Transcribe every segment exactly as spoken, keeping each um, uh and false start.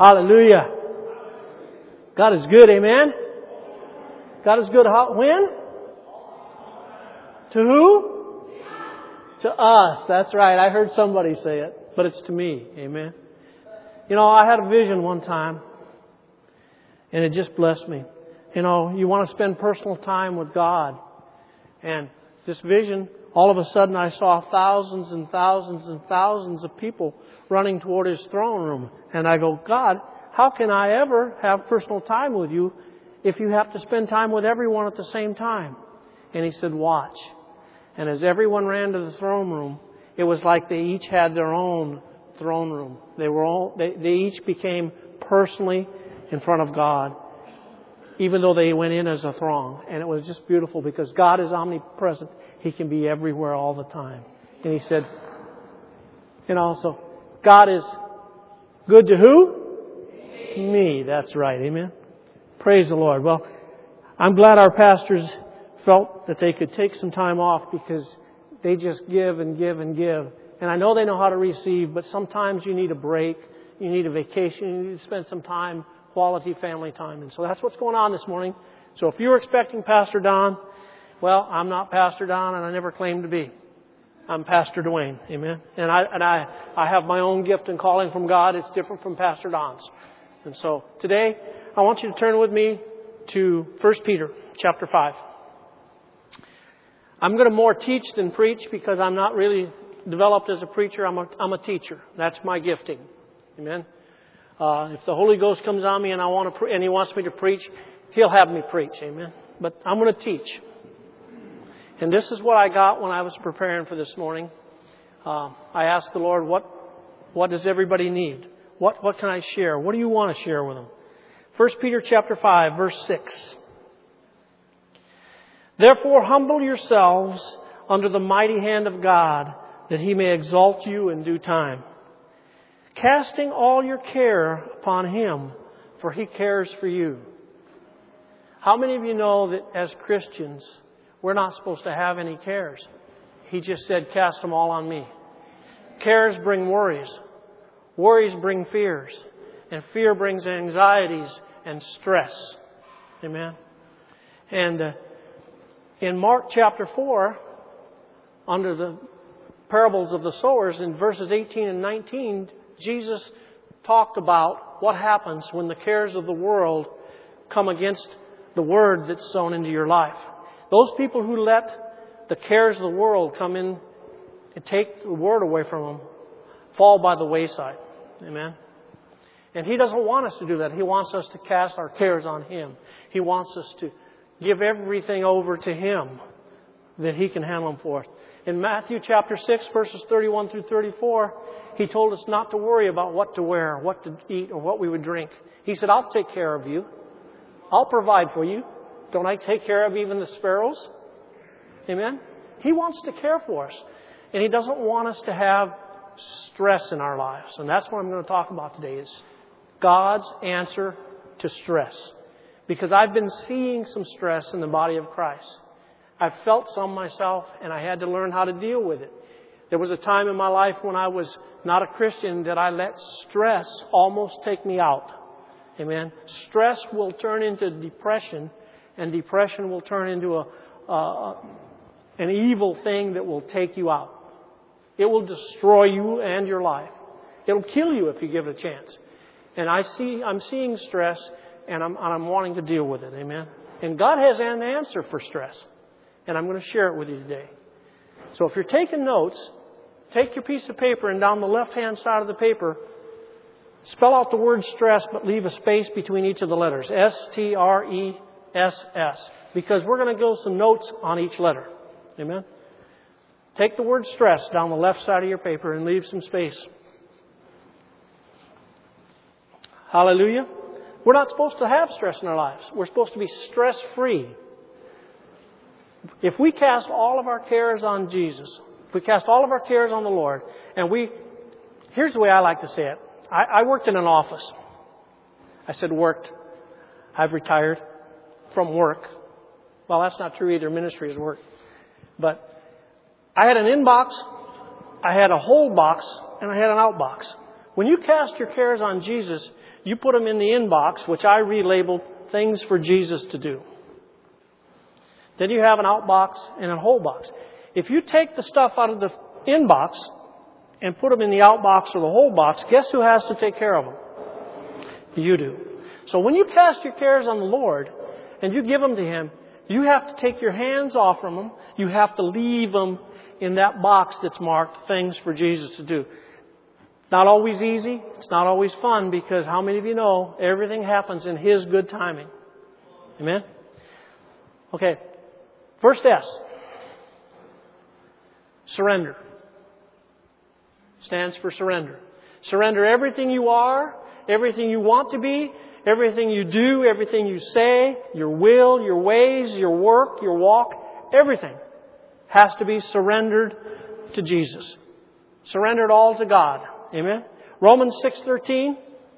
Hallelujah. God is good, amen? God is good how, when? To who? To us. That's right. I heard somebody say it, but it's to me, amen? You know, I had a vision one time, and it just blessed me. You know, you want to spend personal time with God. And this vision, all of a sudden I saw thousands and thousands and thousands of people running toward His throne room. And I go, God, how can I ever have personal time with you if you have to spend time with everyone at the same time? And He said, watch. And as everyone ran to the throne room, it was like they each had their own throne room. They were all, they, they each became personally in front of God, even though they went in as a throng. And it was just beautiful because God is omnipresent. He can be everywhere all the time. And He said, and also, God is good to who? Me. That's right. Amen. Praise the Lord. Well, I'm glad our pastors felt that they could take some time off because they just give and give and give. And I know they know how to receive, but sometimes you need a break. You need a vacation. You need to spend some time, quality family time. And so that's what's going on this morning. So if you're expecting Pastor Don, well, I'm not Pastor Don, and I never claimed to be. I'm Pastor Dwayne. Amen. And I and I, I have my own gift and calling from God. It's different from Pastor Don's. And so today, I want you to turn with me to First Peter chapter five. I'm going to more teach than preach because I'm not really developed as a preacher. I'm a, I'm a teacher. That's my gifting. Amen. Uh, if the Holy Ghost comes on me and I want to pre- and He wants me to preach, He'll have me preach. Amen. But I'm going to teach. And this is what I got when I was preparing for this morning. Uh, I asked the Lord, what what does everybody need? What what can I share? What do you want to share with them? First Peter chapter five, verse six. Therefore, humble yourselves under the mighty hand of God, that He may exalt you in due time, casting all your care upon Him, for He cares for you. How many of you know that as Christians, we're not supposed to have any cares? He just said, cast them all on me. Cares bring worries. Worries bring fears. And fear brings anxieties and stress. Amen. And uh, in Mark chapter four, under the parables of the sowers, in verses eighteen and nineteen, Jesus talked about what happens when the cares of the world come against the word that's sown into your life. Those people who let the cares of the world come in and take the word away from them fall by the wayside. Amen. And He doesn't want us to do that. He wants us to cast our cares on Him. He wants us to give everything over to Him that He can handle them for us. In Matthew chapter six, verses thirty-one through thirty-four, He told us not to worry about what to wear, what to eat, or what we would drink. He said, I'll take care of you. I'll provide for you. Don't I take care of even the sparrows? Amen? He wants to care for us. And He doesn't want us to have stress in our lives. And that's what I'm going to talk about today is God's answer to stress. Because I've been seeing some stress in the body of Christ. I've felt some myself, and I had to learn how to deal with it. There was a time in my life when I was not a Christian that I let stress almost take me out. Amen. Stress will turn into depression, and depression will turn into a, uh, an evil thing that will take you out. It will destroy you and your life. It'll kill you if you give it a chance. And I see, I'm seeing stress, and I'm, and I'm wanting to deal with it. Amen. And God has an answer for stress, and I'm going to share it with you today. So if you're taking notes, take your piece of paper, and down the left-hand side of the paper, spell out the word stress, but leave a space between each of the letters. S T R E S S. Because we're going to go some notes on each letter. Amen? Take the word stress down the left side of your paper and leave some space. Hallelujah. We're not supposed to have stress in our lives. We're supposed to be stress-free. If we cast all of our cares on Jesus, if we cast all of our cares on the Lord, and we... Here's the way I like to say it. I, I worked in an office. I said worked. I've retired from work. Well, that's not true either. Ministry is work. But I had an inbox, I had a hold box, and I had an outbox. When you cast your cares on Jesus, you put them in the inbox, which I relabeled things for Jesus to do. Then you have an outbox and a whole box. If you take the stuff out of the inbox and put them in the outbox or the whole box, guess who has to take care of them? You do. So when you cast your cares on the Lord and you give them to Him, you have to take your hands off from them. You have to leave them in that box that's marked things for Jesus to do. Not always easy. It's not always fun, because how many of you know everything happens in His good timing? Amen? Okay. First S. Surrender. Stands for surrender. Surrender everything you are, everything you want to be, everything you do, everything you say, your will, your ways, your work, your walk, everything has to be surrendered to Jesus. Surrendered all to God. Amen? Romans six thirteen.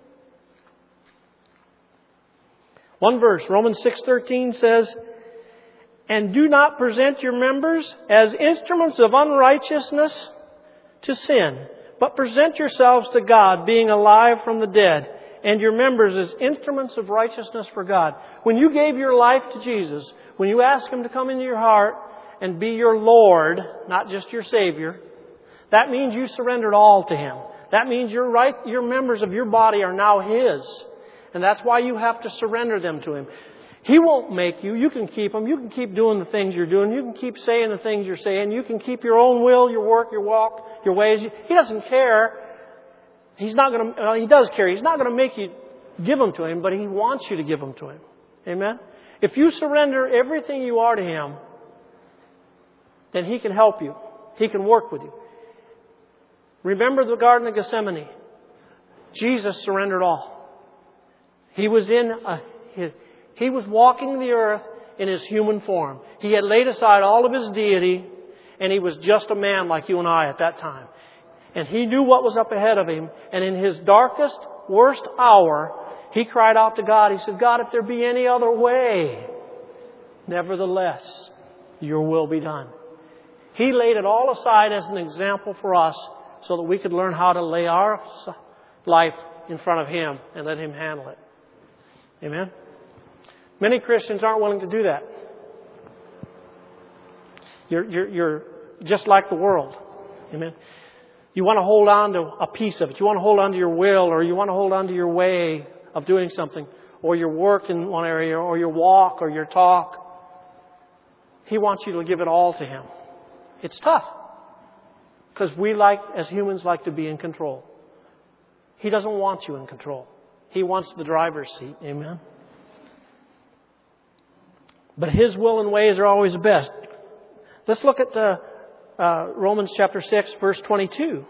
One verse. Romans six thirteen says, "And do not present your members as instruments of unrighteousness to sin, but present yourselves to God, being alive from the dead, and your members as instruments of righteousness for God." When you gave your life to Jesus, when you asked Him to come into your heart and be your Lord, not just your Savior, that means you surrendered all to Him. That means your right, your members of your body are now His. And that's why you have to surrender them to Him. He won't make you. You can keep them. You can keep doing the things you're doing. You can keep saying the things you're saying. You can keep your own will, your work, your walk, your ways. He doesn't care. He's not going to, uh, He does care. He's not going to make you give them to Him, but He wants you to give them to Him. Amen? If you surrender everything you are to Him, then He can help you. He can work with you. Remember the Garden of Gethsemane. Jesus surrendered all. He was in a, he, he was walking the earth in His human form. He had laid aside all of His deity, and He was just a man like you and I at that time. And He knew what was up ahead of Him. And in His darkest, worst hour, He cried out to God. He said, "God, if there be any other way, nevertheless, your will be done." He laid it all aside as an example for us, so that we could learn how to lay our life in front of Him and let Him handle it. Amen? Many Christians aren't willing to do that. You're, you're, you're just like the world. Amen? You want to hold on to a piece of it. You want to hold on to your will, or you want to hold on to your way of doing something, or your work in one area, or your walk, or your talk. He wants you to give it all to Him. It's tough. Because we like, as humans, like to be in control. He doesn't want you in control. He wants the driver's seat. Amen? But His will and ways are always best. Let's look at uh, uh, Romans chapter six, verse twenty-two.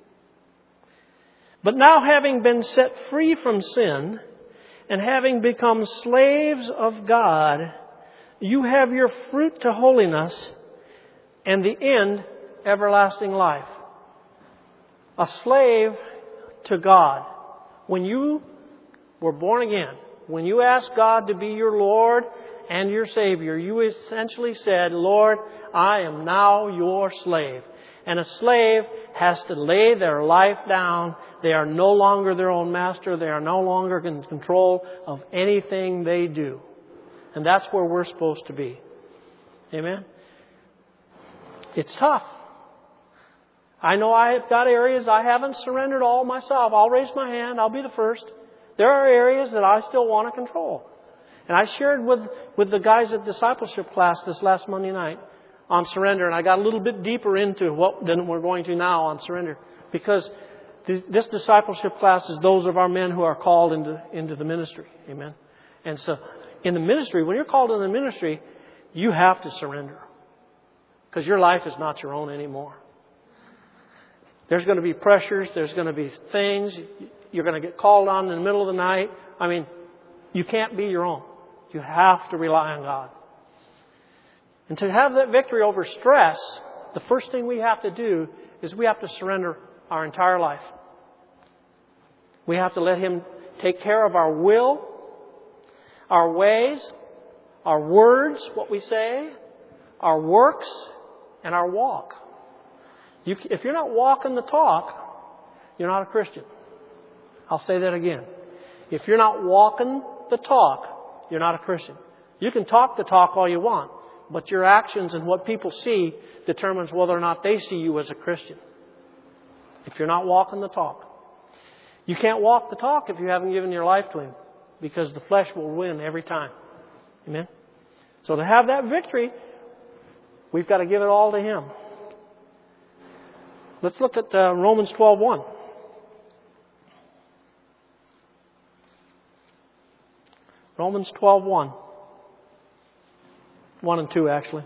"But now, having been set free from sin, and having become slaves of God, you have your fruit to holiness, and the end everlasting life." A slave to God. When you were born again, when you asked God to be your Lord and your Savior, you essentially said, "Lord, I am now your slave." And a slave has to lay their life down. They are no longer their own master. They are no longer in control of anything they do. And that's where we're supposed to be. Amen? It's tough. I know I've got areas I haven't surrendered all myself. I'll raise my hand. I'll be the first. There are areas that I still want to control. And I shared with, with the guys at discipleship class this last Monday night on surrender. And I got a little bit deeper into what than we're going to now on surrender. Because this, this discipleship class is those of our men who are called into, into the ministry. Amen. And so in the ministry, when you're called in the ministry, you have to surrender. Because your life is not your own anymore. There's going to be pressures. There's going to be things. You're going to get called on in the middle of the night. I mean, you can't be your own. You have to rely on God. And to have that victory over stress, the first thing we have to do is we have to surrender our entire life. We have to let Him take care of our will, our ways, our words, what we say, our works, and our walk. You, if you're not walking the talk, you're not a Christian. I'll say that again. If you're not walking the talk, you're not a Christian. You can talk the talk all you want, but your actions and what people see determines whether or not they see you as a Christian. If you're not walking the talk. You can't walk the talk if you haven't given your life to Him, because the flesh will win every time. Amen? So to have that victory, we've got to give it all to Him. Let's look at uh, Romans twelve one. Romans twelve one. one and two, actually.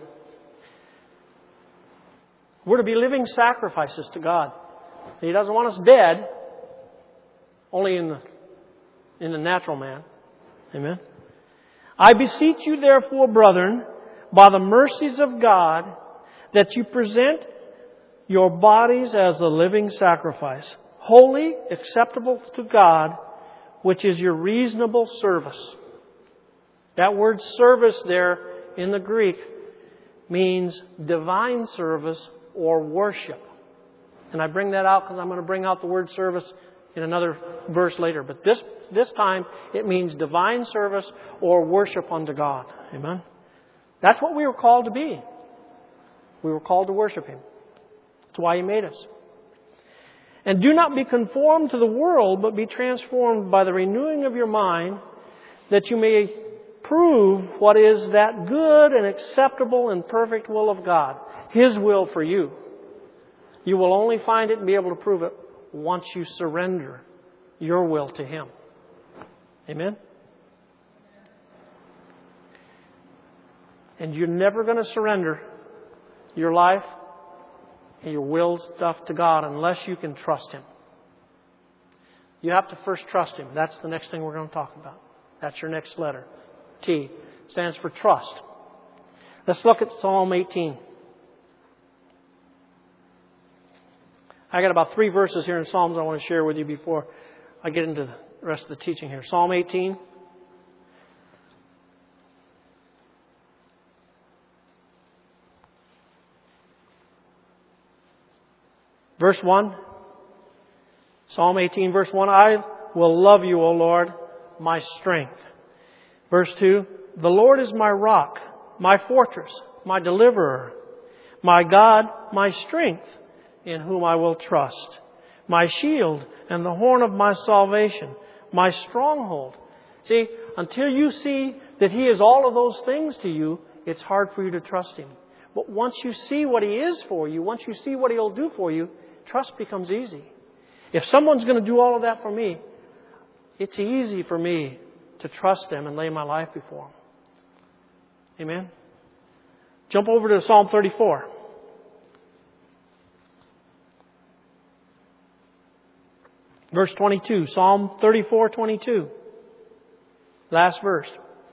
We're to be living sacrifices to God. He doesn't want us dead, only in the, in the natural man. Amen. I beseech you, therefore, brethren, by the mercies of God, that you present your bodies as a living sacrifice, holy, acceptable to God, which is your reasonable service. That word service there in the Greek means divine service or worship. And I bring that out because I'm going to bring out the word service in another verse later. But this this time it means divine service or worship unto God. Amen? That's what we were called to be. We were called to worship Him. That's why He made us. And do not be conformed to the world, but be transformed by the renewing of your mind, that you may prove what is that good and acceptable and perfect will of God. His will for you. You will only find it and be able to prove it once you surrender your will to Him. Amen? And you're never going to surrender your life and your will stuff to God unless you can trust Him. You have to first trust Him. That's the next thing we're going to talk about. That's your next letter. T stands for trust. Let's look at Psalm eighteen. I got about three verses here in Psalms I want to share with you before I get into the rest of the teaching here. Psalm eighteen. Verse one. Psalm eighteen, verse one. I will love you, O Lord, my strength. Verse two. The Lord is my rock, my fortress, my deliverer, my God, my strength, in whom I will trust, my shield and the horn of my salvation, my stronghold. See, until you see that He is all of those things to you, it's hard for you to trust Him. But once you see what He is for you, once you see what He'll do for you, trust becomes easy. If someone's going to do all of that for me, it's easy for me to trust them and lay my life before Him. Amen? Jump over to Psalm thirty-four. Verse twenty-two. Psalm thirty-four, twenty-two. Last verse.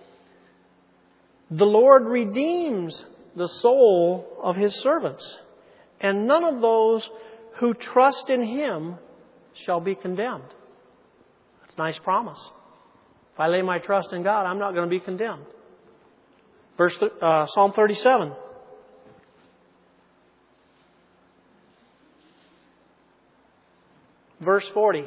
The Lord redeems the soul of His servants, and none of those who trust in Him shall be condemned. That's a nice promise. If I lay my trust in God, I'm not going to be condemned. Verse uh, Psalm thirty-seven. Verse forty.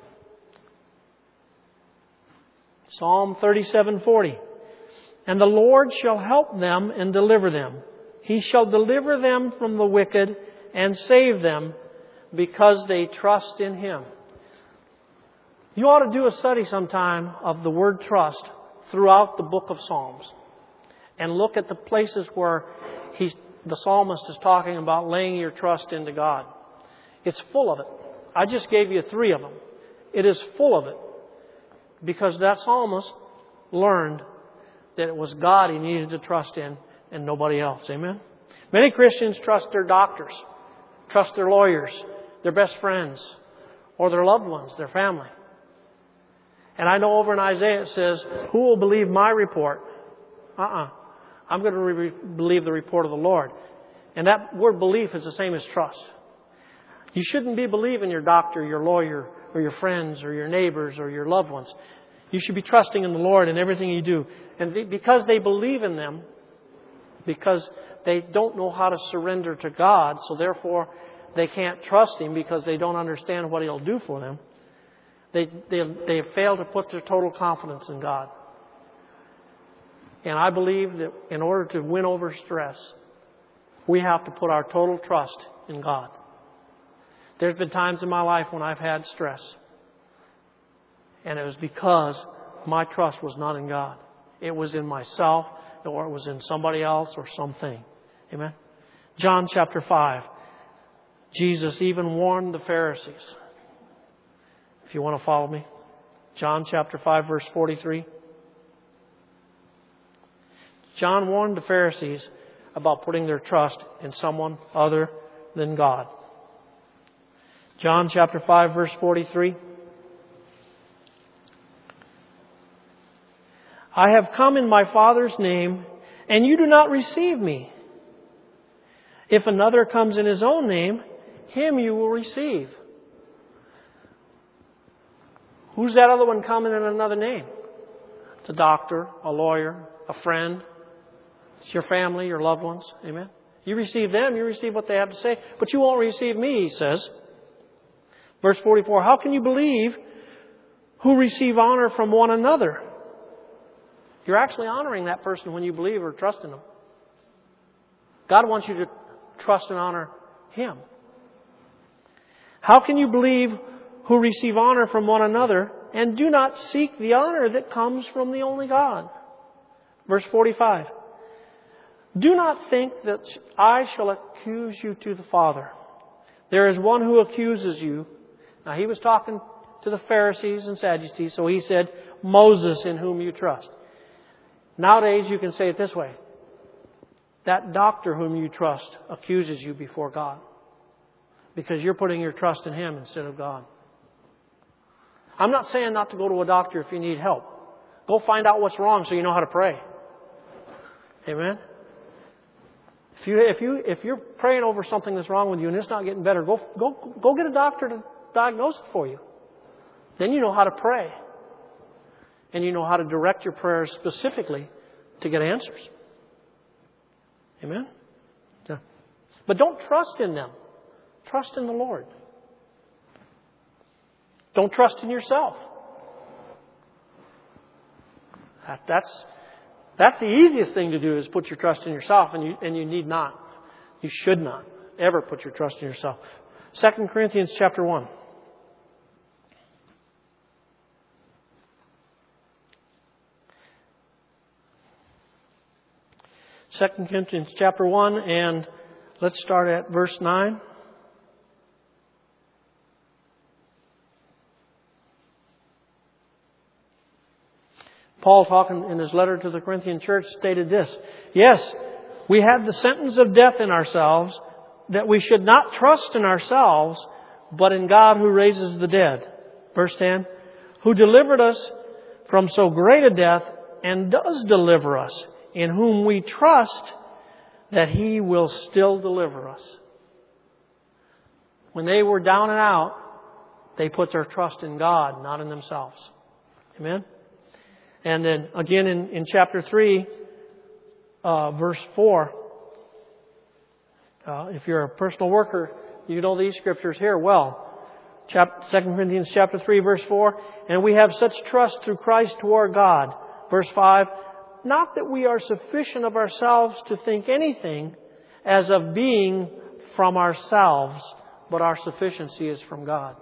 Psalm thirty-seven, forty. And the Lord shall help them and deliver them. He shall deliver them from the wicked and save them because they trust in Him. You ought to do a study sometime of the word trust throughout the book of Psalms. And look at the places where he's, the psalmist is talking about laying your trust into God. It's full of it. I just gave you three of them. It is full of it. Because that psalmist learned that it was God he needed to trust in and nobody else. Amen? Many Christians trust their doctors, trust their lawyers, their best friends, or their loved ones, their family. And I know over in Isaiah it says, who will believe my report? Uh-uh. I'm going to re- believe the report of the Lord. And that word belief is the same as trust. You shouldn't be believing your doctor, your lawyer, or your friends, or your neighbors, or your loved ones. You should be trusting in the Lord in everything you do. And they, because they believe in them, because they don't know how to surrender to God, so therefore they can't trust Him because they don't understand what He'll do for them, They, they, they have failed to put their total confidence in God. And I believe that in order to win over stress, we have to put our total trust in God. There's been times in my life when I've had stress. And it was because my trust was not in God. It was in myself, or it was in somebody else or something. Amen? John chapter five. Jesus even warned the Pharisees. If you want to follow me. John chapter five, verse forty-three. John warned the Pharisees about putting their trust in someone other than God. John chapter five, verse forty-three. I have come in my Father's name, and you do not receive me. If another comes in his own name, him you will receive. Who's that other one coming in another name? It's a doctor, a lawyer, a friend. It's your family, your loved ones. Amen? You receive them, you receive what they have to say. But you won't receive me, he says. Verse forty-four, how can you believe who receive honor from one another? You're actually honoring that person when you believe or trust in them. God wants you to trust and honor Him. How can you believe who receive honor from one another and do not seek the honor that comes from the only God? Verse forty-five. Do not think that I shall accuse you to the Father. There is one who accuses you. Now he was talking to the Pharisees and Sadducees, so he said, Moses in whom you trust. Nowadays you can say it this way. That doctor whom you trust accuses you before God. Because you're putting your trust in him instead of God. I'm not saying not to go to a doctor if you need help. Go find out what's wrong so you know how to pray. Amen? If you if you if you're praying over something that's wrong with you and it's not getting better, go go go get a doctor to diagnose it for you. Then you know how to pray. And you know how to direct your prayers specifically to get answers. Amen? Yeah. But don't trust in them. Trust in the Lord. Don't trust in yourself. That, that's that's the easiest thing to do is put your trust in yourself, and you and you need not. You should not ever put your trust in yourself. Second Corinthians chapter one. Second Corinthians chapter one, and let's start at verse nine. Paul, talking in his letter to the Corinthian church, stated this. Yes, we had the sentence of death in ourselves, that we should not trust in ourselves, but in God who raises the dead. Verse ten. Who delivered us from so great a death, and does deliver us, in whom we trust that He will still deliver us. When they were down and out, they put their trust in God, not in themselves. Amen? And then again in, in chapter three, uh, verse four, uh, if you're a personal worker, you know these scriptures here well. Chapter, Second Corinthians chapter three, verse four, and we have such trust through Christ toward God. Verse five, not that we are sufficient of ourselves to think anything as of being from ourselves, but our sufficiency is from God.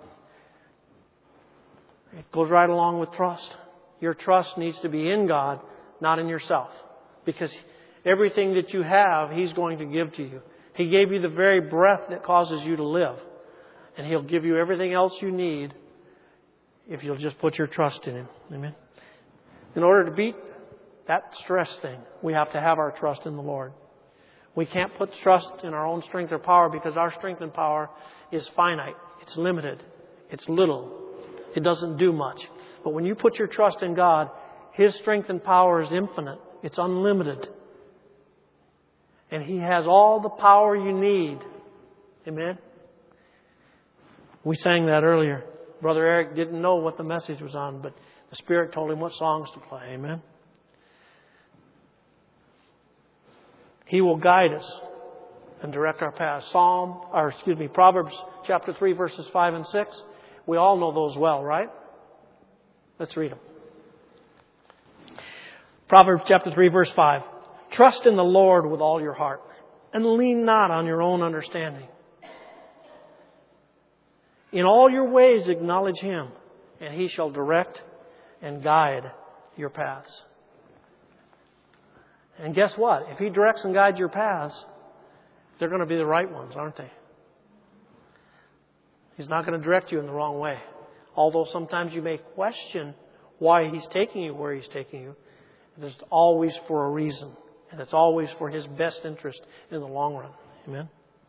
It goes right along with trust. Your trust needs to be in God, not in yourself. Because everything that you have, He's going to give to you. He gave you the very breath that causes you to live. And He'll give you everything else you need if you'll just put your trust in Him. Amen. In order to beat that stress thing, we have to have our trust in the Lord. We can't put trust in our own strength or power because our strength and power is finite. It's limited. It's little. It doesn't do much. But when you put your trust in God, His strength and power is infinite. It's unlimited. And He has all the power you need. Amen? We sang that earlier. Brother Eric didn't know what the message was on, but the Spirit told him what songs to play. Amen? He will guide us and direct our path. Psalm, or excuse me, Proverbs chapter three, verses five and six. We all know those well, right? Let's read them. Proverbs chapter three, verse five. Trust in the Lord with all your heart, and lean not on your own understanding. In all your ways acknowledge Him, and He shall direct and guide your paths. And guess what? If He directs and guides your paths, they're going to be the right ones, aren't they? He's not going to direct you in the wrong way. Although sometimes you may question why He's taking you where He's taking you. It's always for a reason. And it's always for His best interest in the long run. Amen?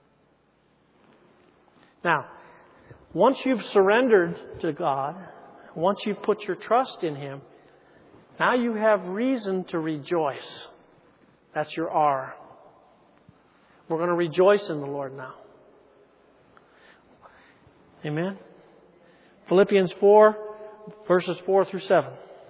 Now, once you've surrendered to God, once you've put your trust in Him, now you have reason to rejoice. That's your R. We're going to rejoice in the Lord now. Amen? Philippians four, verses four through seven.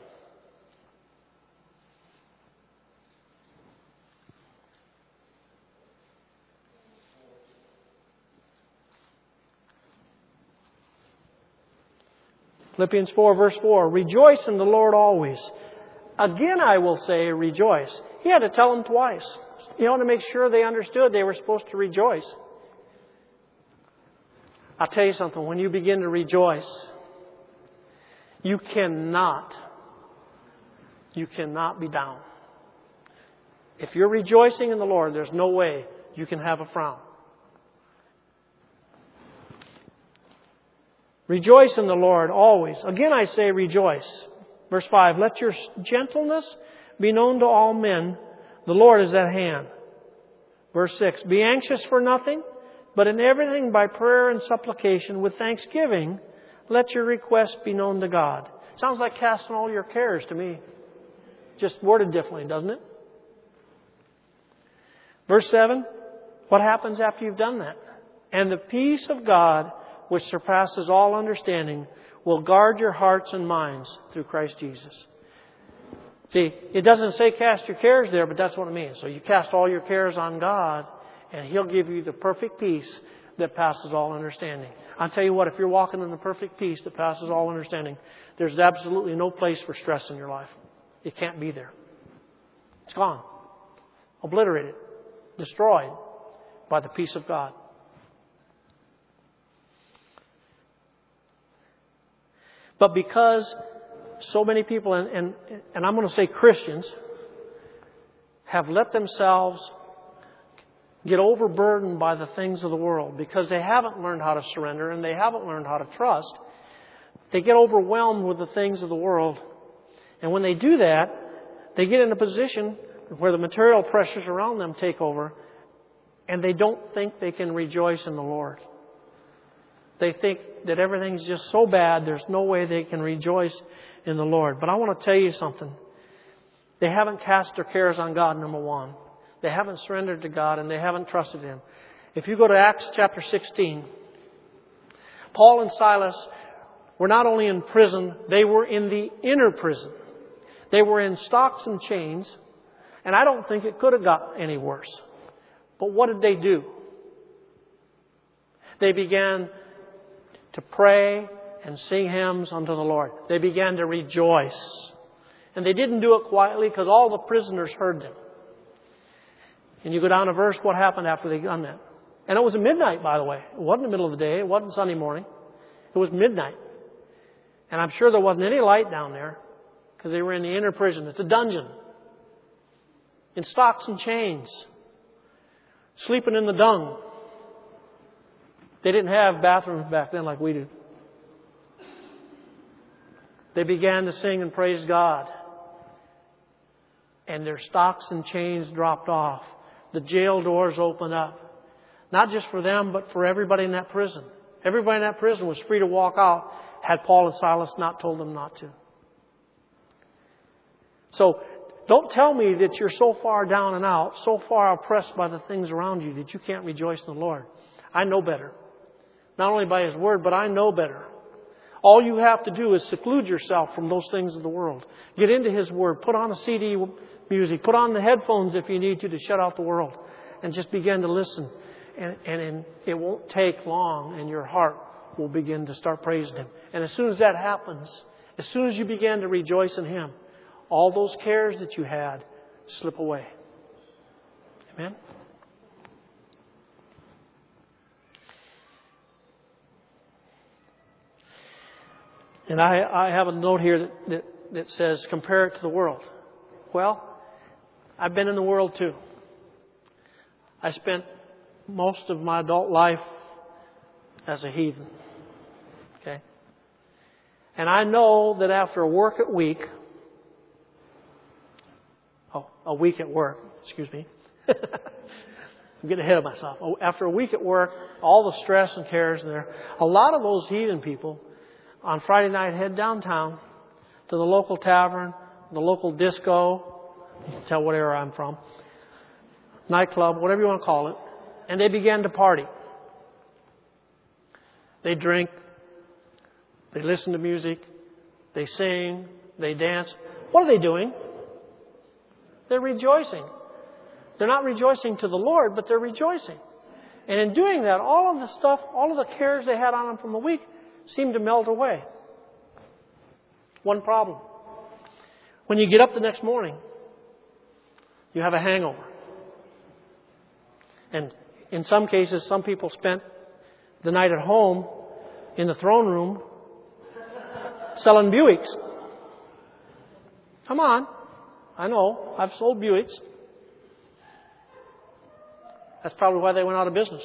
Philippians four, verse four. Rejoice in the Lord always. Again, I will say, rejoice. He had to tell them twice. You know, to make sure they understood they were supposed to rejoice. I'll tell you something. When you begin to rejoice, you cannot, you cannot be down. If you're rejoicing in the Lord, there's no way you can have a frown. Rejoice in the Lord always. Again, I say rejoice. Verse five, let your gentleness be known to all men. The Lord is at hand. Verse six, be anxious for nothing, but in everything by prayer and supplication with thanksgiving, let your requests be known to God. Sounds like casting all your cares to me. Just worded differently, doesn't it? Verse seven, what happens after you've done that? And the peace of God, which surpasses all understanding, will guard your hearts and minds through Christ Jesus. See, it doesn't say cast your cares there, but that's what it means. So you cast all your cares on God, and He'll give you the perfect peace that passes all understanding. I'll tell you what, if you're walking in the perfect peace that passes all understanding, there's absolutely no place for stress in your life. It can't be there. It's gone. Obliterated. Destroyed by the peace of God. But because so many people, and, and, and I'm going to say Christians, have let themselves get overburdened by the things of the world because they haven't learned how to surrender and they haven't learned how to trust, they get overwhelmed with the things of the world. And when they do that, they get in a position where the material pressures around them take over and they don't think they can rejoice in the Lord. They think that everything's just so bad, there's no way they can rejoice in the Lord. But I want to tell you something. They haven't cast their cares on God, number one. They haven't surrendered to God and they haven't trusted Him. If you go to Acts chapter sixteen, Paul and Silas were not only in prison, they were in the inner prison. They were in stocks and chains, and I don't think it could have got any worse. But what did they do? They began to pray and sing hymns unto the Lord. They began to rejoice. And they didn't do it quietly because all the prisoners heard them. And you go down to verse, what happened after they done that? And it was at midnight, by the way. It wasn't the middle of the day. It wasn't Sunday morning. It was midnight. And I'm sure there wasn't any light down there because they were in the inner prison. It's a dungeon. In stocks and chains. Sleeping in the dung. They didn't have bathrooms back then like we do. They began to sing and praise God. And their stocks and chains dropped off. The jail doors opened up. Not just for them, but for everybody in that prison. Everybody in that prison was free to walk out had Paul and Silas not told them not to. So, don't tell me that you're so far down and out, so far oppressed by the things around you that you can't rejoice in the Lord. I know better. Not only by His Word, but I know better. All you have to do is seclude yourself from those things of the world. Get into His Word. Put on a C D music. Put on the headphones if you need to to shut out the world. And just begin to listen. And, and, and it won't take long and your heart will begin to start praising Him. And as soon as that happens As soon as you began to rejoice in Him, all those cares that you had slip away. Amen? And I, I have a note here that, that, that says, compare it to the world. Well, I've been in the world too. I spent most of my adult life as a heathen. Okay? And I know that after a work at week, oh, a week at work, excuse me. I'm getting ahead of myself. After a week at work, all the stress and cares in there, a lot of those heathen people on Friday night head downtown to the local tavern, the local disco, you can tell what era I'm from, nightclub, whatever you want to call it, and they began to party. They drink, they listen to music, they sing, they dance. What are they doing? They're rejoicing. They're not rejoicing to the Lord, but they're rejoicing. And in doing that, all of the stuff, all of the cares they had on them from the week seemed to melt away. One problem. When you get up the next morning, you have a hangover. And in some cases, some people spent the night at home in the throne room selling Buicks. Come on. I know. I've sold Buicks. That's probably why they went out of business.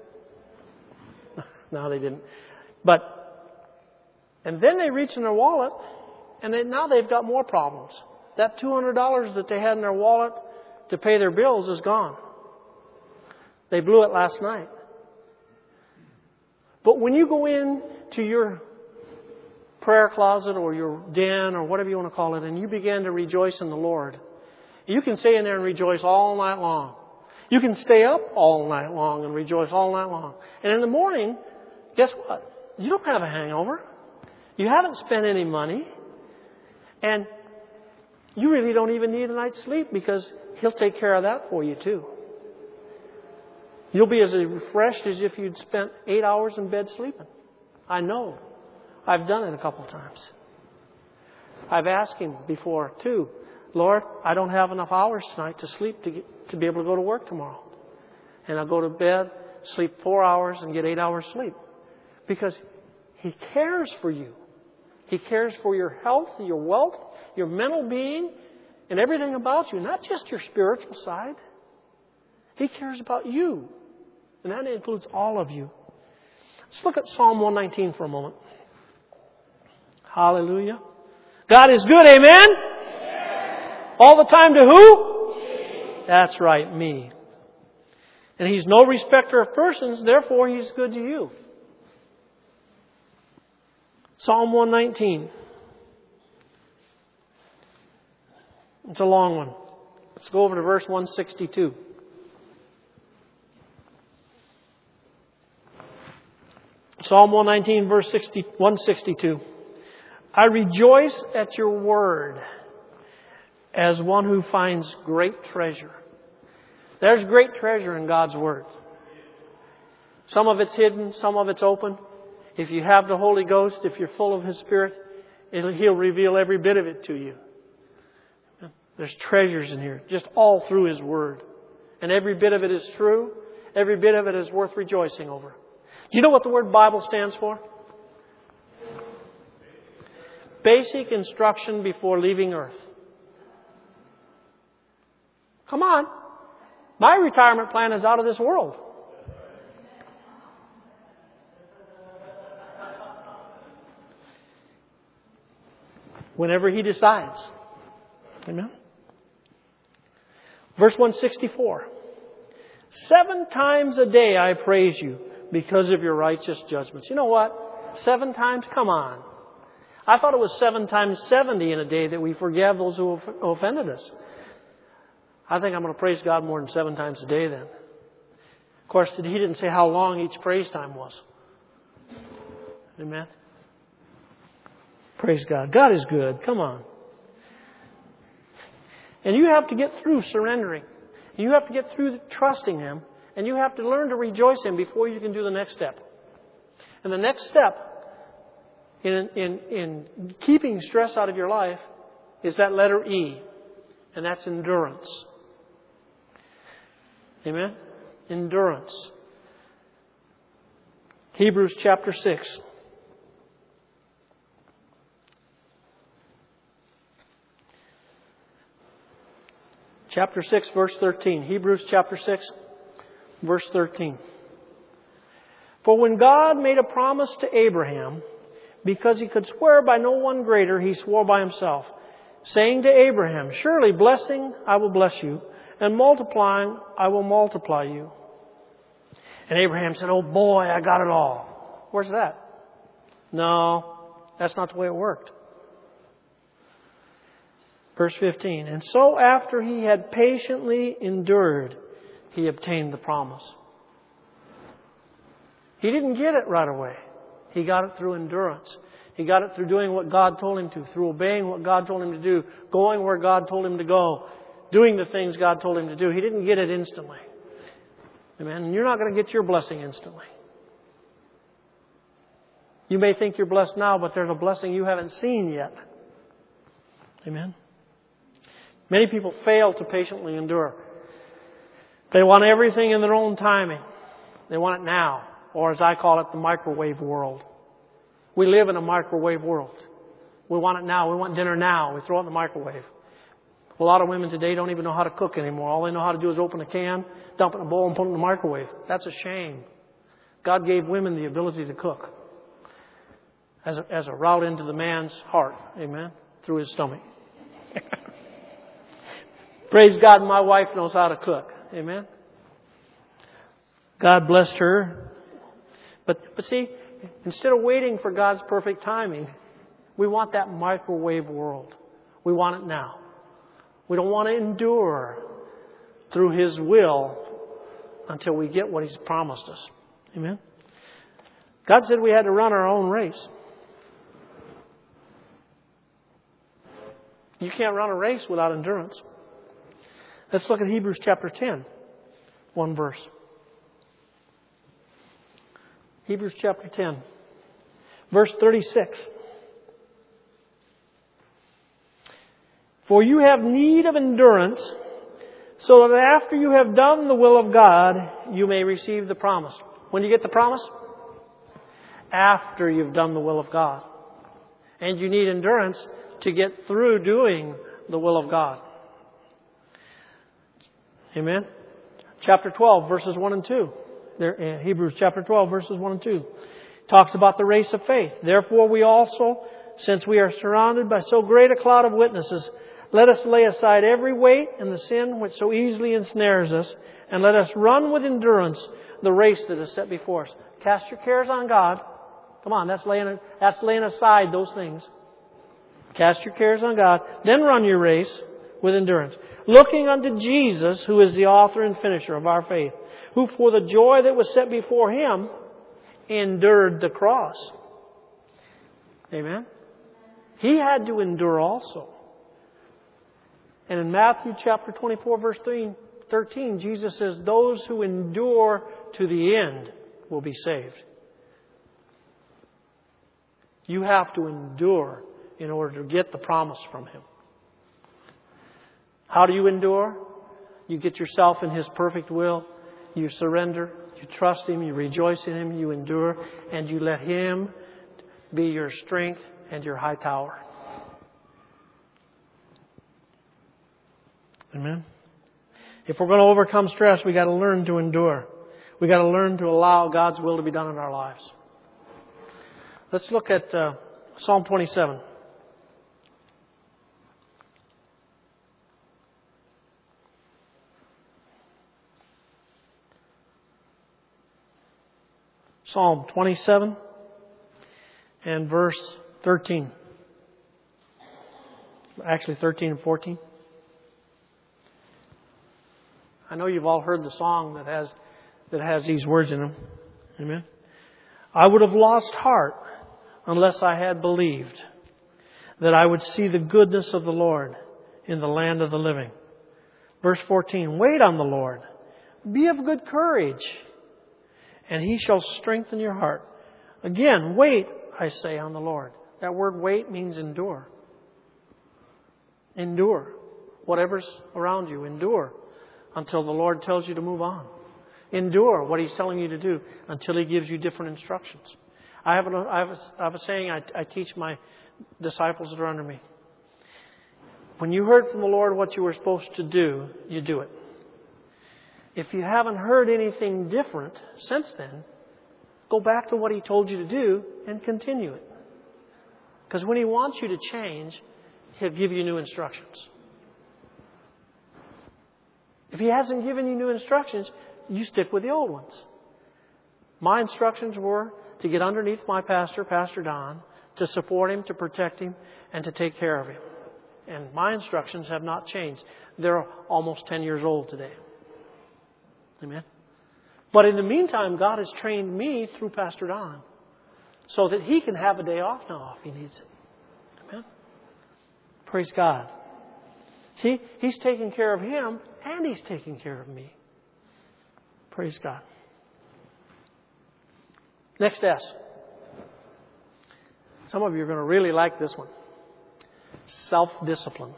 No, they didn't. But And then they reach in their wallet, and they, now they've got more problems. That two hundred dollars that they had in their wallet to pay their bills is gone. They blew it last night. But when you go in to your prayer closet or your den or whatever you want to call it, and you begin to rejoice in the Lord, you can stay in there and rejoice all night long. You can stay up all night long and rejoice all night long. And in the morning, guess what? You don't have a hangover. You haven't spent any money. And you really don't even need a night's sleep because He'll take care of that for you too. You'll be as refreshed as if you'd spent eight hours in bed sleeping. I know. I've done it a couple of times. I've asked Him before too, Lord, I don't have enough hours tonight to sleep to get, to be able to go to work tomorrow. And I'll go to bed, sleep four hours and get eight hours sleep. Because He cares for you. He cares for your health, your wealth, your mental being, and everything about you. Not just your spiritual side. He cares about you. And that includes all of you. Let's look at Psalm one nineteen for a moment. Hallelujah. God is good, amen? Yes. All the time to who? Me. That's right, me. And He's no respecter of persons, therefore He's good to you. Psalm one nineteen. It's a long one. Let's go over to verse one sixty-two. Psalm one nineteen, verse one sixty-two. I rejoice at your word as one who finds great treasure. There's great treasure in God's word. Some of it's hidden, some of it's open. If you have the Holy Ghost, if you're full of His Spirit, it'll, He'll reveal every bit of it to you. There's treasures in here, just all through His Word. And every bit of it is true. Every bit of it is worth rejoicing over. Do you know what the word Bible stands for? Basic instruction before leaving earth. Come on. My retirement plan is out of this world. Whenever He decides. Amen. Verse one sixty-four. Seven times a day I praise you because of your righteous judgments. You know what? Seven times? Come on. I thought it was seven times seventy in a day that we forgive those who offended us. I think I'm going to praise God more than seven times a day then. Of course, He didn't say how long each praise time was. Amen. Praise God. God is good. Come on. And you have to get through surrendering. You have to get through trusting Him. And you have to learn to rejoice in Him before you can do the next step. And the next step in, in, in keeping stress out of your life is that letter E, and that's endurance. Amen? Endurance. Hebrews chapter six. Chapter six, verse thirteen. Hebrews chapter six, verse thirteen. For when God made a promise to Abraham, because he could swear by no one greater, he swore by himself, saying to Abraham, surely blessing I will bless you, and multiplying I will multiply you. And Abraham said, oh boy, I got it all. Where's that? No, that's not the way it worked. Verse fifteen, and so after he had patiently endured, he obtained the promise. He didn't get it right away. He got it through endurance. He got it through doing what God told him to, through obeying what God told him to do, going where God told him to go, doing the things God told him to do. He didn't get it instantly. Amen. And you're not going to get your blessing instantly. You may think you're blessed now, but there's a blessing you haven't seen yet. Amen. Many people fail to patiently endure. They want everything in their own timing. They want it now. Or as I call it, the microwave world. We live in a microwave world. We want it now. We want dinner now. We throw it in the microwave. A lot of women today don't even know how to cook anymore. All they know how to do is open a can, dump it in a bowl, and put it in the microwave. That's a shame. God gave women the ability to cook as a, as a route into the man's heart. Amen? Through his stomach. Praise God, my wife knows how to cook. Amen? God blessed her. But, but see, instead of waiting for God's perfect timing, we want that microwave world. We want it now. We don't want to endure through His will until we get what He's promised us. Amen? God said we had to run our own race. You can't run a race without endurance. Let's look at Hebrews chapter ten. One verse. Hebrews chapter ten. Verse thirty-six. For you have need of endurance, so that after you have done the will of God, you may receive the promise. When do you get the promise? After you've done the will of God. And you need endurance to get through doing the will of God. Amen? Chapter twelve, verses one and two. There, Hebrews chapter twelve, verses one and two. Talks about the race of faith. Therefore we also, since we are surrounded by so great a cloud of witnesses, let us lay aside every weight and the sin which so easily ensnares us, and let us run with endurance the race that is set before us. Cast your cares on God. Come on, that's laying, that's laying aside those things. Cast your cares on God. Then run your race with endurance, looking unto Jesus, who is the author and finisher of our faith, who for the joy that was set before Him endured the cross. Amen? He had to endure also. And in Matthew chapter twenty-four, verse thirteen, Jesus says, those who endure to the end will be saved. You have to endure in order to get the promise from Him. How do you endure? You get yourself in His perfect will. You surrender. You trust Him. You rejoice in Him. You endure. And you let Him be your strength and your high tower. Amen. If we're going to overcome stress, we got to learn to endure. We got to learn to allow God's will to be done in our lives. Let's look at uh, Psalm twenty-seven. Psalm twenty-seven and verse thirteen. Actually, thirteen and fourteen. I know you've all heard the song that has that has these words in them. Amen. I would have lost heart unless I had believed that I would see the goodness of the Lord in the land of the living. Verse fourteen. Wait on the Lord. Be of good courage, and He shall strengthen your heart. Again, wait, I say, on the Lord. That word wait means endure. Endure. Whatever's around you, endure until the Lord tells you to move on. Endure what He's telling you to do until He gives you different instructions. I have a, I have a, I have a saying I, I teach my disciples that are under me. When you heard from the Lord what you were supposed to do, you do it. If you haven't heard anything different since then, go back to what He told you to do and continue it. Because when He wants you to change, He'll give you new instructions. If He hasn't given you new instructions, you stick with the old ones. My instructions were to get underneath my pastor, Pastor Don, to support him, to protect him, and to take care of him. And my instructions have not changed. They're almost ten years old today. Amen. But in the meantime, God has trained me through Pastor Don so that he can have a day off now if he needs it. Amen. Praise God. See, He's taking care of him and He's taking care of me. Praise God. Next S. Some of you are going to really like this one. Self-discipline.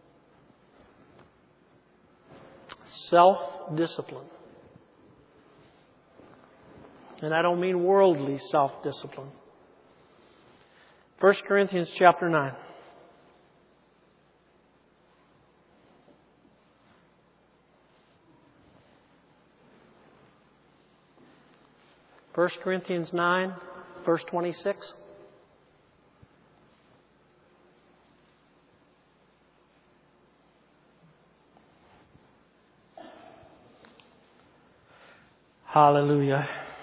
Self-discipline. And I don't mean worldly self-discipline. First Corinthians chapter nine. First Corinthians nine, verse twenty-six. Hallelujah.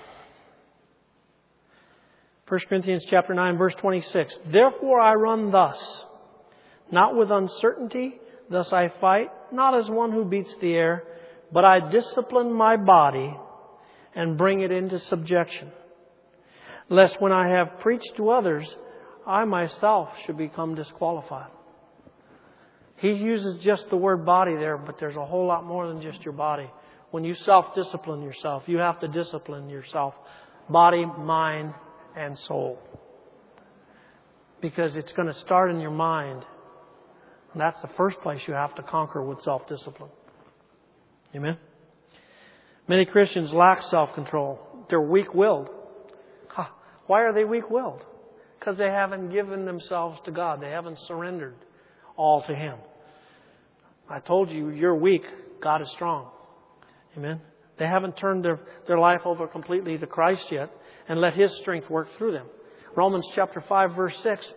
First Corinthians chapter nine, verse twenty-six. Therefore I run thus, not with uncertainty, thus I fight, not as one who beats the air, but I discipline my body and bring it into subjection, lest when I have preached to others, I myself should become disqualified. He uses just the word body there, but there's a whole lot more than just your body. When you self-discipline yourself, you have to discipline yourself, body, mind, and soul. Because it's going to start in your mind. And that's the first place you have to conquer with self-discipline. Amen? Many Christians lack self-control. They're weak-willed. Huh. Why are they weak-willed? Because they haven't given themselves to God. They haven't surrendered all to Him. I told you, you're weak. God is strong. Amen? They haven't turned their, their life over completely to Christ yet and let His strength work through them. Romans chapter five, verse six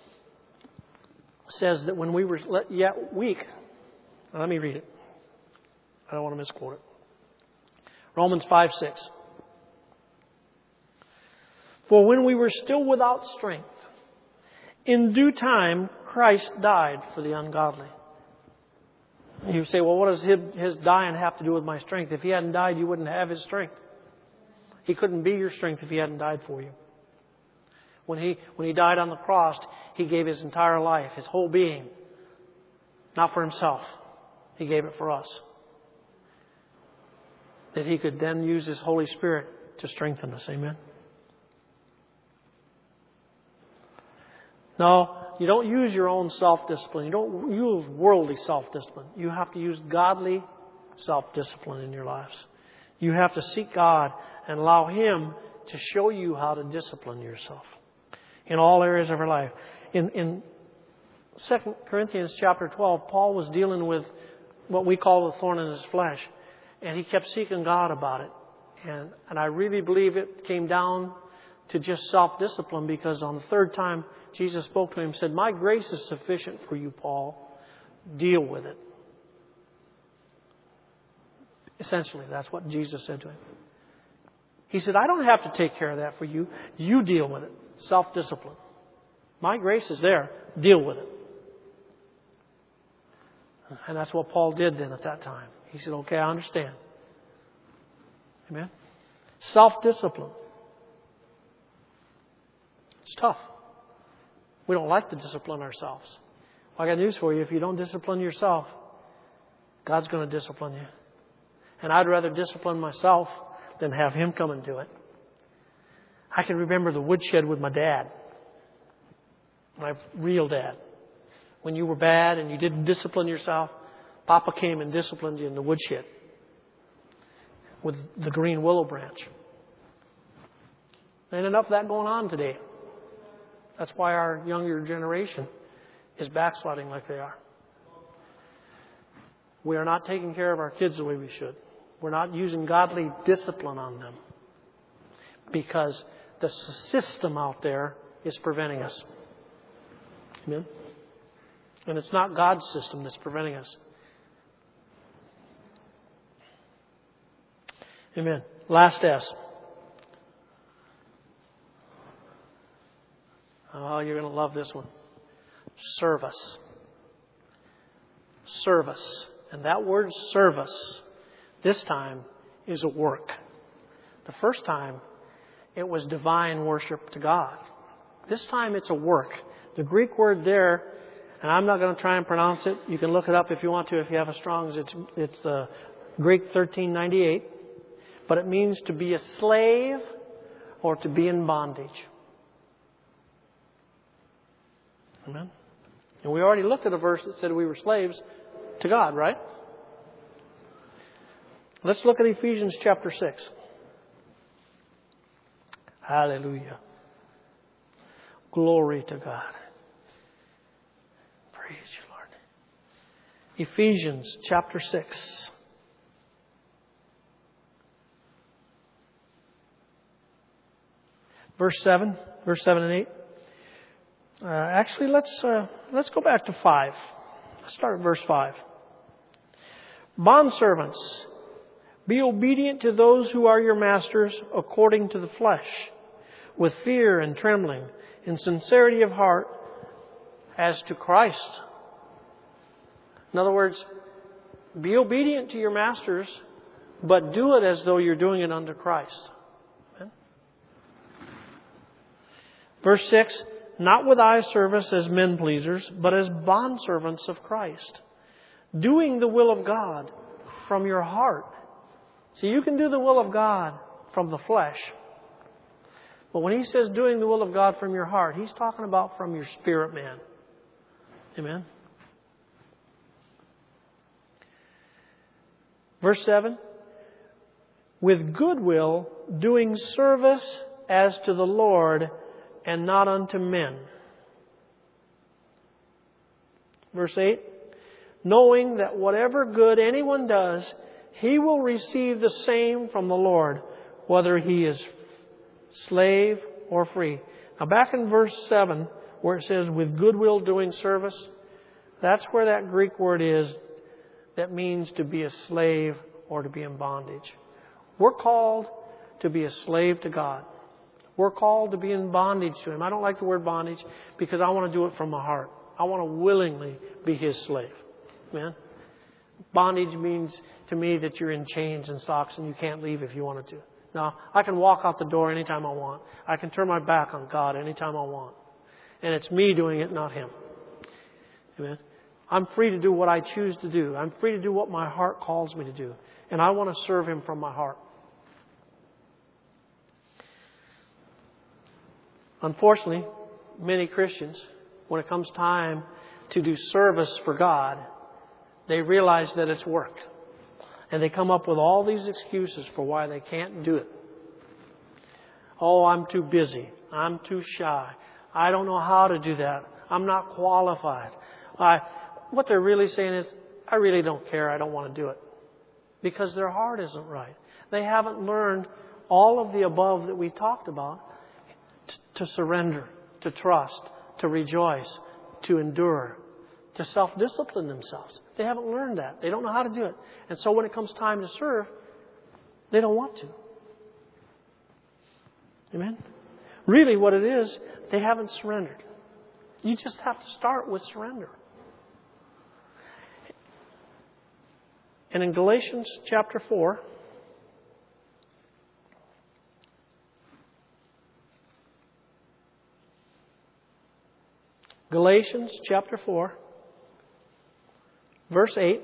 says that when we were yet weak, now let me read it. I don't want to misquote it. Romans five, six. For when we were still without strength, in due time Christ died for the ungodly. You say, well, what does his, his dying have to do with my strength? If He hadn't died, you wouldn't have His strength. He couldn't be your strength if He hadn't died for you. When He, when he died on the cross, He gave His entire life, His whole being. Not for Himself. He gave it for us. That He could then use His Holy Spirit to strengthen us. Amen? No, you don't use your own self-discipline. You don't use worldly self-discipline. You have to use godly self-discipline in your lives. You have to seek God and allow Him to show you how to discipline yourself in all areas of your life. In, in Second Corinthians chapter twelve, Paul was dealing with what we call the thorn in his flesh. And he kept seeking God about it. And, and I really believe it came down to just self-discipline, because on the third time Jesus spoke to him and said, my grace is sufficient for you, Paul. Deal with it. Essentially, that's what Jesus said to him. He said, I don't have to take care of that for you. You deal with it. Self-discipline. My grace is there. Deal with it. And that's what Paul did then at that time. He said, okay, I understand. Amen? Self-discipline. It's tough. We don't like to discipline ourselves. Well, I got news for you. If you don't discipline yourself, God's going to discipline you. And I'd rather discipline myself than have Him come and do it. I can remember the woodshed with my dad. My real dad. When you were bad and you didn't discipline yourself, Papa came and disciplined you in the woodshed with the green willow branch. There ain't enough of that going on today. That's why our younger generation is backsliding like they are. We are not taking care of our kids the way we should. We're not using godly discipline on them because the system out there is preventing us. Amen? And it's not God's system that's preventing us. Amen. Last S. Oh, you're going to love this one. Service. Service. And that word service, this time, is a work. The first time, it was divine worship to God. This time, it's a work. The Greek word there, and I'm not going to try and pronounce it. You can look it up if you want to, if you have a Strong's. It's, it's uh, Greek thirteen ninety-eight. But it means to be a slave or to be in bondage. Amen. And we already looked at a verse that said we were slaves to God, right? Let's look at Ephesians chapter six. Hallelujah. Glory to God. Praise you, Lord. Ephesians chapter six. Verse seven, verse seven and eight. Uh, actually, let's uh, let's go back to five. Let's start at verse five. Bondservants, be obedient to those who are your masters according to the flesh, with fear and trembling, in sincerity of heart, as to Christ. In other words, be obedient to your masters, but do it as though you're doing it unto Christ. Verse six, not with eye service as men pleasers, but as bondservants of Christ, doing the will of God from your heart. See, you can do the will of God from the flesh. But when he says doing the will of God from your heart, he's talking about from your spirit man. Amen? Verse seven, with goodwill doing service as to the Lord and not unto men. Verse eight, knowing that whatever good anyone does, he will receive the same from the Lord, whether he is slave or free. Now back in verse seven, where it says, with goodwill doing service, that's where that Greek word is that means to be a slave or to be in bondage. We're called to be a slave to God. We're called to be in bondage to Him. I don't like the word bondage because I want to do it from my heart. I want to willingly be His slave. Amen? Bondage means to me that you're in chains and stocks and you can't leave if you wanted to. Now, I can walk out the door anytime I want. I can turn my back on God anytime I want. And it's me doing it, not Him. Amen? I'm free to do what I choose to do. I'm free to do what my heart calls me to do. And I want to serve Him from my heart. Unfortunately, many Christians, when it comes time to do service for God, they realize that it's work. And they come up with all these excuses for why they can't do it. Oh, I'm too busy. I'm too shy. I don't know how to do that. I'm not qualified. I, what they're really saying is, I really don't care. I don't want to do it. Because their heart isn't right. They haven't learned all of the above that we talked about. To surrender, to trust, to rejoice, to endure, to self-discipline themselves. They haven't learned that. They don't know how to do it. And so when it comes time to serve, they don't want to. Amen? Really what it is, they haven't surrendered. You just have to start with surrender. And in Galatians chapter four, Galatians chapter four, verse eight.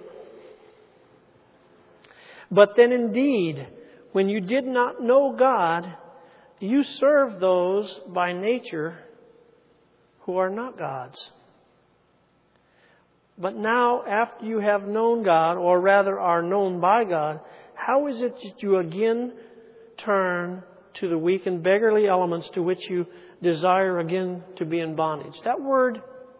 But then indeed, when you did not know God, you served those by nature who are not God's. But now, after you have known God, or rather are known by God, how is it that you again turn to the weak and beggarly elements to which you desire again to be in bondage? That word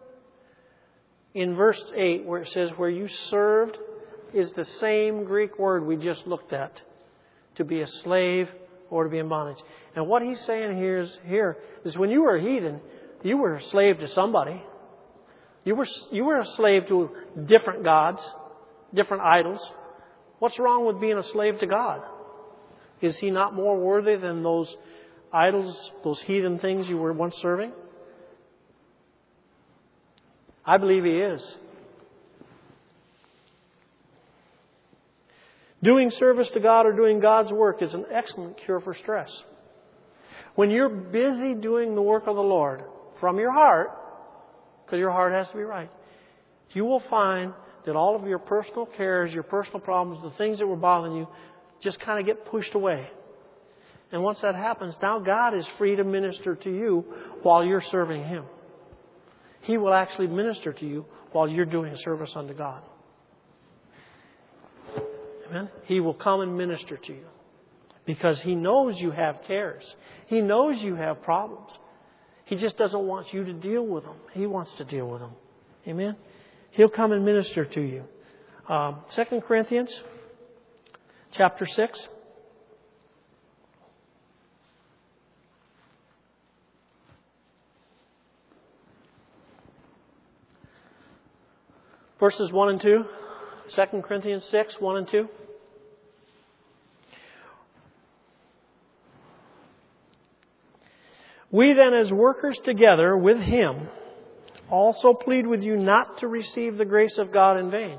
in verse eight, where it says, where you served, is the same Greek word we just looked at, to be a slave or to be in bondage. And what he's saying here is, here is when you were a heathen, you were a slave to somebody. You were, you were a slave to different gods, different idols. What's wrong with being a slave to God? Is He not more worthy than those idols, those heathen things you were once serving? I believe He is. Doing service to God or doing God's work is an excellent cure for stress. When you're busy doing the work of the Lord from your heart, because your heart has to be right, you will find that all of your personal cares, your personal problems, the things that were bothering you, just kind of get pushed away. And once that happens, now God is free to minister to you while you're serving Him. He will actually minister to you while you're doing service unto God. Amen? He will come and minister to you because He knows you have cares. He knows you have problems. He just doesn't want you to deal with them. He wants to deal with them. Amen? He'll come and minister to you. Um, Second Corinthians chapter six. Verses one and two. Second Corinthians six, one and two. We then, as workers together with Him, also plead with you not to receive the grace of God in vain.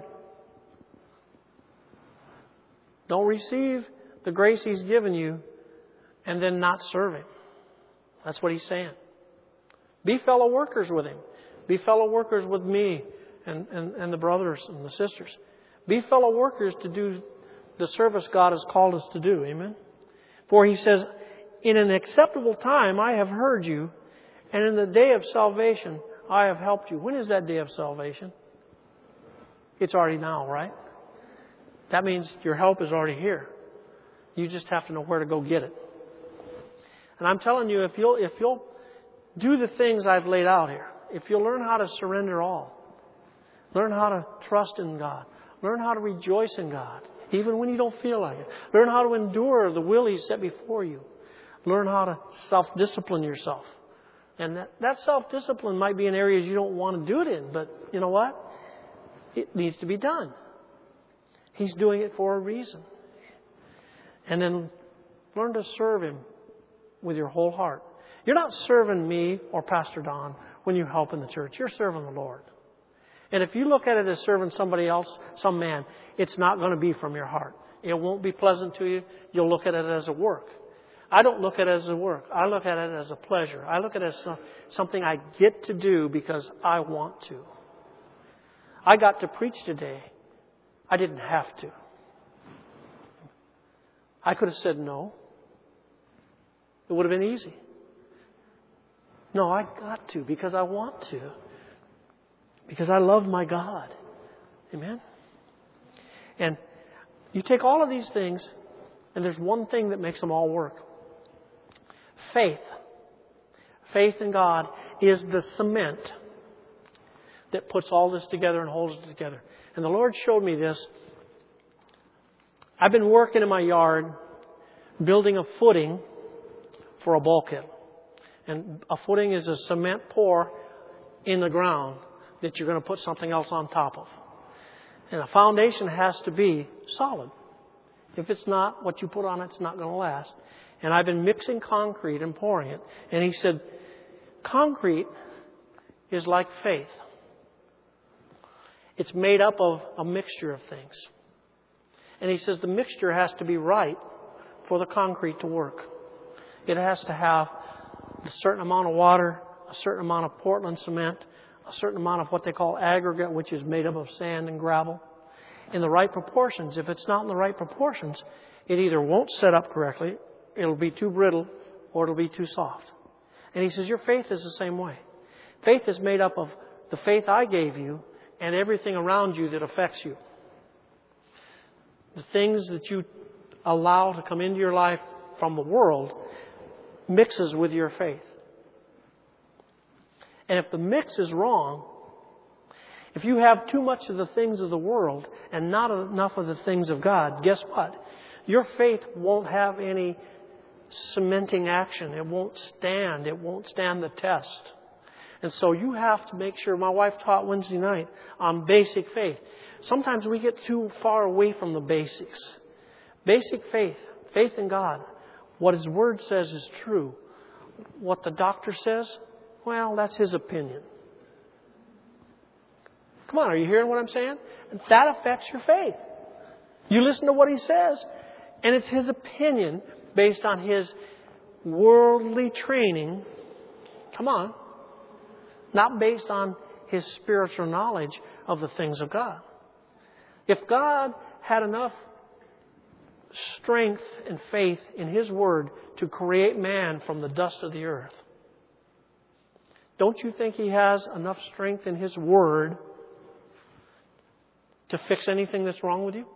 Don't receive the grace He's given you and then not serve Him. That's what He's saying. Be fellow workers with Him. Be fellow workers with me and, and, and the brothers and the sisters. Be fellow workers to do the service God has called us to do. Amen? For He says, in an acceptable time I have heard you, and in the day of salvation I have helped you. When is that day of salvation? It's already now, right? That means your help is already here. You just have to know where to go get it. And I'm telling you, if you'll, if you'll do the things I've laid out here, if you'll learn how to surrender all, learn how to trust in God, learn how to rejoice in God, even when you don't feel like it, learn how to endure the will He's set before you, learn how to self-discipline yourself. And that, that self-discipline might be in areas you don't want to do it in, but you know what? It needs to be done. He's doing it for a reason. And then learn to serve Him with your whole heart. You're not serving me or Pastor Don when you help in the church. You're serving the Lord. And if you look at it as serving somebody else, some man, it's not going to be from your heart. It won't be pleasant to you. You'll look at it as a work. I don't look at it as a work. I look at it as a pleasure. I look at it as something I get to do because I want to. I got to preach today. I didn't have to. I could have said no. It would have been easy. No, I got to because I want to. Because I love my God. Amen? And you take all of these things, and there's one thing that makes them all work. Faith. Faith in God is the cement that puts all this together and holds it together. And the Lord showed me this. I've been working in my yard building a footing for a bulkhead. And a footing is a cement pour in the ground that you're going to put something else on top of. And a foundation has to be solid. If it's not, what you put on it's not going to last. And I've been mixing concrete and pouring it. And he said, concrete is like faith. It's made up of a mixture of things. And he says the mixture has to be right for the concrete to work. It has to have a certain amount of water, a certain amount of Portland cement, a certain amount of what they call aggregate, which is made up of sand and gravel, in the right proportions. If it's not in the right proportions, it either won't set up correctly, it'll be too brittle, or it'll be too soft. And he says, your faith is the same way. Faith is made up of the faith I gave you and everything around you that affects you. The things that you allow to come into your life from the world mixes with your faith. And if the mix is wrong, if you have too much of the things of the world and not enough of the things of God, guess what? Your faith won't have any cementing action. It won't stand. It won't stand the test. And so you have to make sure. My wife taught Wednesday night on basic faith. Sometimes we get too far away from the basics. Basic faith, faith in God. What His Word says is true. What the doctor says, well, that's his opinion. Come on, are you hearing what I'm saying? That affects your faith. You listen to what he says, and it's his opinion based on his worldly training. Come on. Not based on his spiritual knowledge of the things of God. If God had enough strength and faith in His Word to create man from the dust of the earth, don't you think He has enough strength in His Word to fix anything that's wrong with you?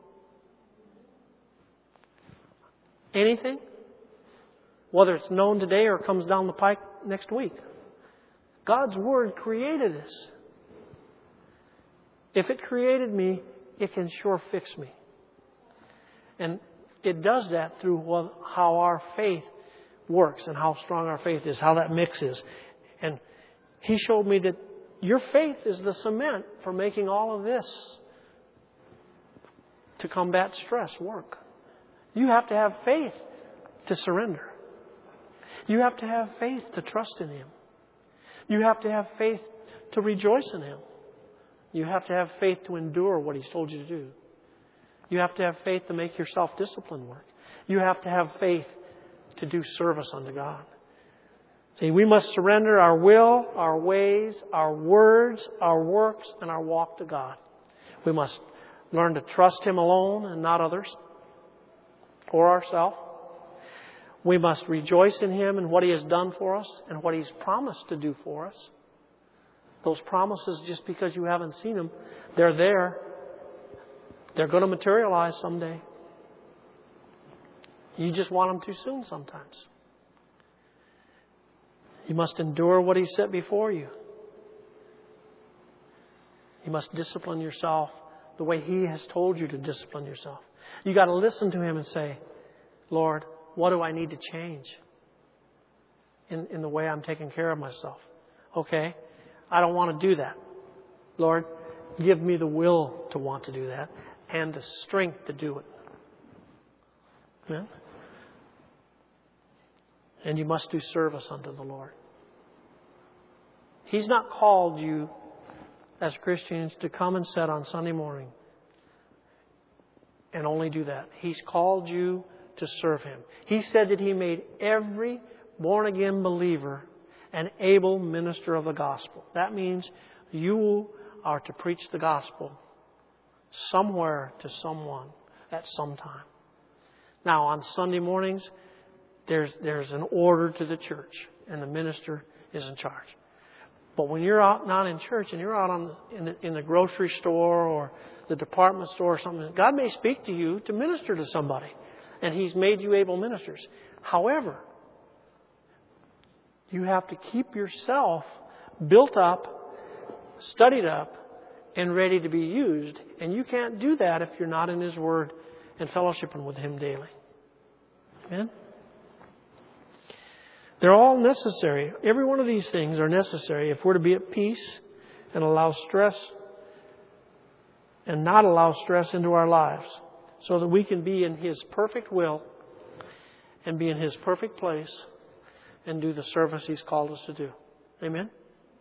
Anything? Whether it's known today or comes down the pike next week. God's Word created us. If it created me, it can sure fix me. And it does that through how our faith works and how strong our faith is, how that mix is. And He showed me that your faith is the cement for making all of this to combat stress work. You have to have faith to surrender. You have to have faith to trust in Him. You have to have faith to rejoice in Him. You have to have faith to endure what He's told you to do. You have to have faith to make your self-discipline work. You have to have faith to do service unto God. See, we must surrender our will, our ways, our words, our works, and our walk to God. We must learn to trust Him alone and not others or ourselves. We must rejoice in Him and what He has done for us and what He's promised to do for us. Those promises, just because you haven't seen them, they're there. They're going to materialize someday. You just want them too soon sometimes. You must endure what He set before you. You must discipline yourself the way He has told you to discipline yourself. You got to listen to Him and say, Lord, what do I need to change in, in the way I'm taking care of myself? Okay, I don't want to do that. Lord, give me the will to want to do that and the strength to do it. Amen? And you must do service unto the Lord. He's not called you as Christians to come and sit on Sunday morning and only do that. He's called you to serve Him. He said that He made every born-again believer an able minister of the gospel. That means you are to preach the gospel somewhere to someone at some time. Now, on Sunday mornings, there's there's an order to the church, and the minister is in charge. But when you're out not in church and you're out on the, in, the, in the grocery store or the department store or something, God may speak to you to minister to somebody, and He's made you able ministers. However, you have to keep yourself built up, studied up, and ready to be used. And you can't do that if you're not in His Word and fellowshipping with Him daily. Amen? They're all necessary. Every one of these things are necessary if we're to be at peace and allow stress and not allow stress into our lives so that we can be in His perfect will and be in His perfect place and do the service He's called us to do. Amen?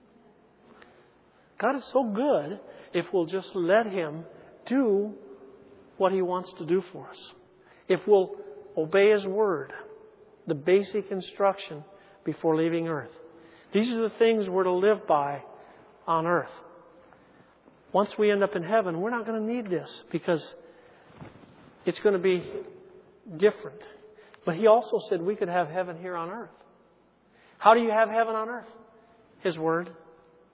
God is so good if we'll just let Him do what He wants to do for us. If we'll obey His Word, the basic instruction before leaving earth. These are the things we're to live by on earth. Once we end up in heaven, we're not going to need this because it's going to be different. But He also said we could have heaven here on earth. How do you have heaven on earth? His Word.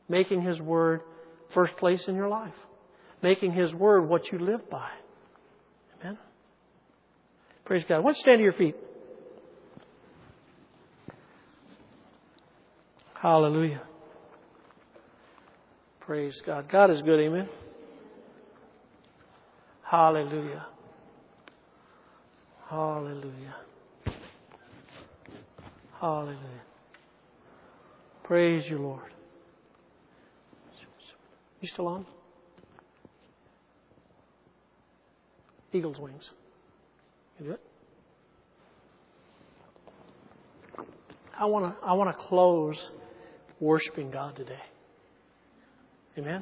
Making His Word first place in your life. Making His Word what you live by. Amen? Praise God. Why don't you stand to your feet? Hallelujah. Praise God. God is good. Amen. Hallelujah. Hallelujah. Hallelujah. Praise you, Lord. You still on? Eagle's wings. You do it? I want to I want to close worshiping God today. Amen?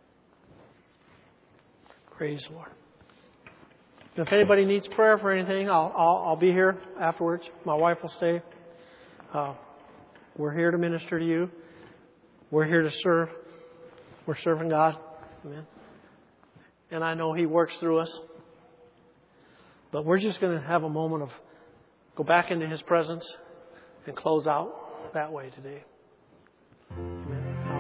Praise the Lord. If anybody needs prayer for anything, I'll, I'll, I'll be here afterwards. My wife will stay. Uh, we're here to minister to you. We're here to serve. We're serving God. Amen. And I know He works through us. But we're just going to have a moment of go back into His presence and close out that way today. Amen.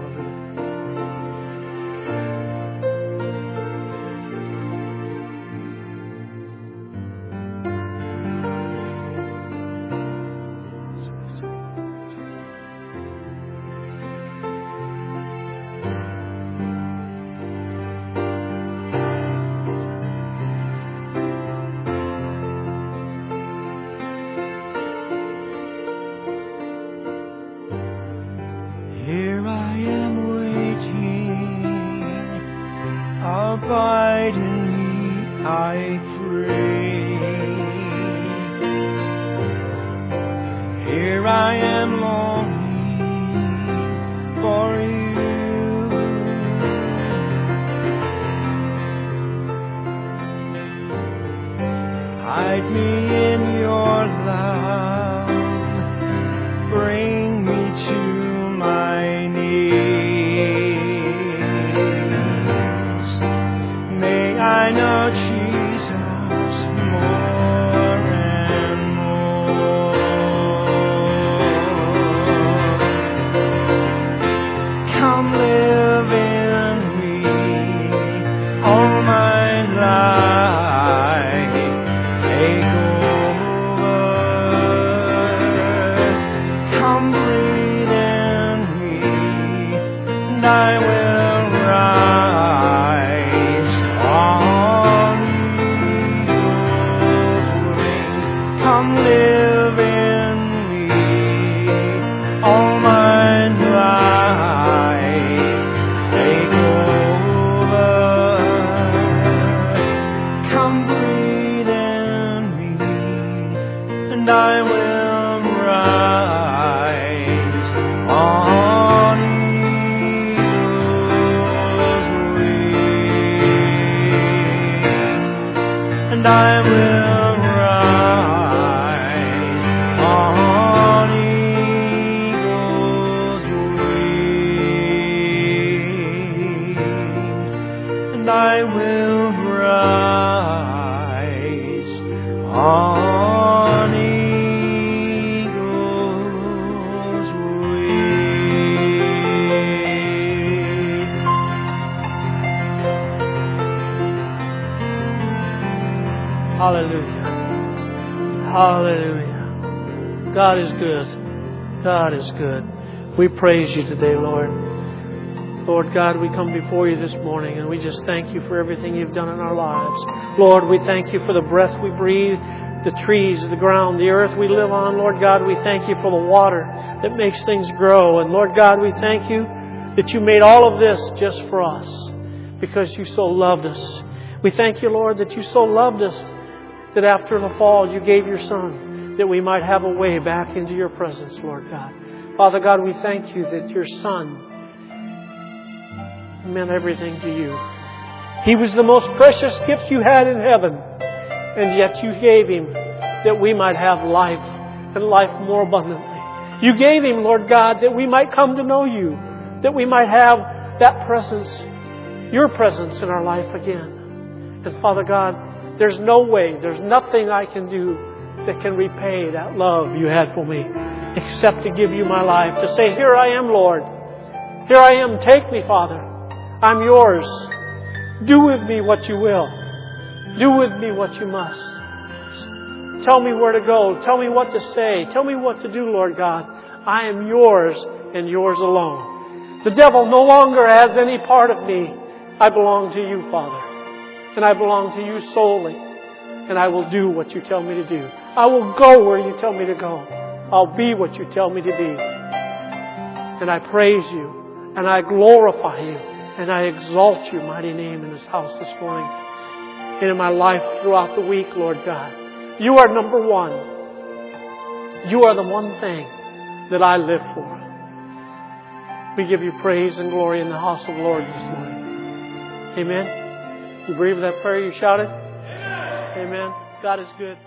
God is good. God is good. We praise you today, Lord. Lord God, we come before you this morning and we just thank you for everything you've done in our lives. Lord, we thank you for the breath we breathe, the trees, the ground, the earth we live on. Lord God, we thank you for the water that makes things grow. And Lord God, we thank you that you made all of this just for us because you so loved us. We thank you, Lord, that you so loved us that after the fall you gave your Son, that we might have a way back into your presence, Lord God. Father God, we thank you that your Son meant everything to you. He was the most precious gift you had in heaven, and yet you gave Him that we might have life and life more abundantly. You gave Him, Lord God, that we might come to know you, that we might have that presence, your presence in our life again. And Father God, there's no way, there's nothing I can do that can repay that love you had for me, except to give you my life, to say, here I am, Lord. Here I am. Take me, Father. I'm yours. Do with me what you will. Do with me what you must. Tell me where to go. Tell me what to say. Tell me what to do, Lord God. I am yours and yours alone. The devil no longer has any part of me. I belong to you, Father. And I belong to you solely. And I will do what you tell me to do. I will go where you tell me to go. I'll be what you tell me to be. And I praise you. And I glorify you. And I exalt your mighty name in this house this morning. And in my life throughout the week, Lord God. You are number one. You are the one thing that I live for. We give you praise and glory in the house of the Lord this morning. Amen. You believe that prayer you shouted? Amen. God is good.